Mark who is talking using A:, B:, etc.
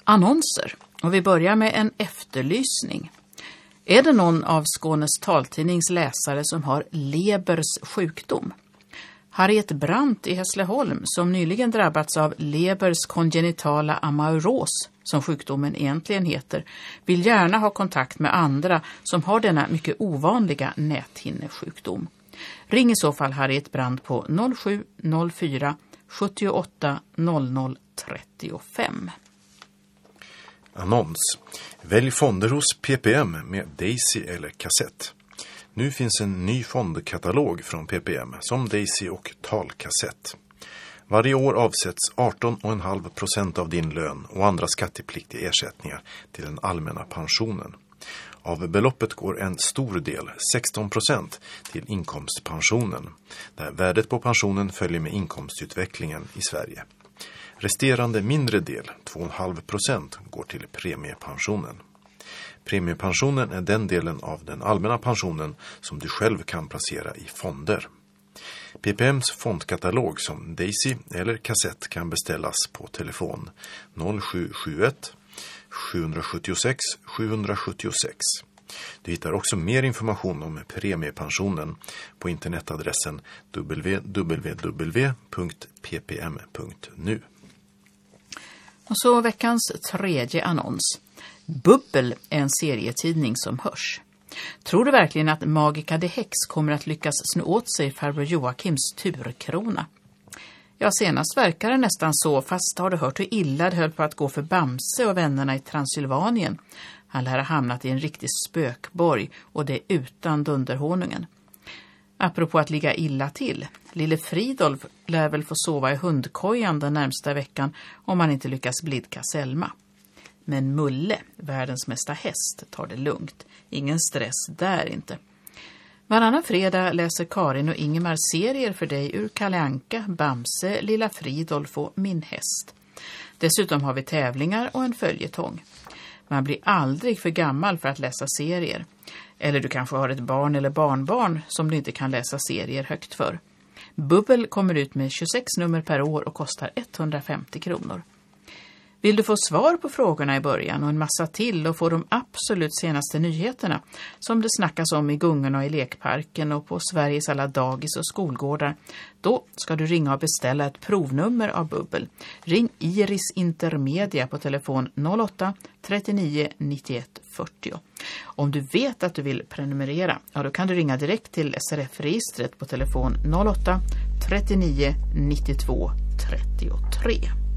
A: annonser. Och vi börjar med en efterlysning. Är det någon av Skånes taltidnings läsare som har Lebers sjukdom? Harriet Brandt i Hässleholm, som nyligen drabbats av Lebers kongenitala amauros, som sjukdomen egentligen heter, vill gärna ha kontakt med andra som har denna mycket ovanliga näthinnesjukdom. Ring i så fall Harriet Brandt på 0704 78 00 35.
B: Annons. Välj fonder hos PPM med Daisy eller kassett. Nu finns en ny fondkatalog från PPM som Daisy och talkassett. Varje år avsätts 18,5% av din lön och andra skattepliktiga ersättningar till den allmänna pensionen. Av beloppet går en stor del, 16%, till inkomstpensionen, där värdet på pensionen följer med inkomstutvecklingen i Sverige. Resterande mindre del, 2,5%, går till premiepensionen. Premiepensionen är den delen av den allmänna pensionen som du själv kan placera i fonder. PPMs fondkatalog som Daisy eller kassett kan beställas på telefon 0771 776 776. Du hittar också mer information om premiepensionen på internetadressen www.ppm.nu.
A: Och så veckans tredje annons. Bubbel är en serietidning som hörs. Tror du verkligen att Magica de Häx kommer att lyckas sno åt sig farbror Joakims turkrona? Ja, senast verkar det nästan så, fast har du hört hur illa det höll på att gå för Bamse och vännerna i Transylvanien. Han lär ha hamnat i en riktig spökborg, och det utan dunderhonungen. Apropå att ligga illa till, lille Fridolf lär väl få sova i hundkojan den närmsta veckan om han inte lyckas blidka Selma. Men Mulle, världens mesta häst, tar det lugnt. Ingen stress där inte. Varannan fredag läser Karin och Ingemar serier för dig ur Kalle Anka, Bamse, Lilla Fridolf och Min häst. Dessutom har vi tävlingar och en följetong. Man blir aldrig för gammal för att läsa serier. Eller du kanske har ett barn eller barnbarn som du inte kan läsa serier högt för. Bubbel kommer ut med 26 nummer per år och kostar 150 kronor. Vill du få svar på frågorna i början och en massa till och få de absolut senaste nyheterna som det snackas om i gungorna och i lekparken och på Sveriges alla dagis och skolgårdar, då ska du ringa och beställa ett provnummer av Bubbel. Ring Iris Intermedia på telefon 08 39 91 40. Om du vet att du vill prenumerera, ja, då kan du ringa direkt till SRF-registret på telefon 08 39 92 33.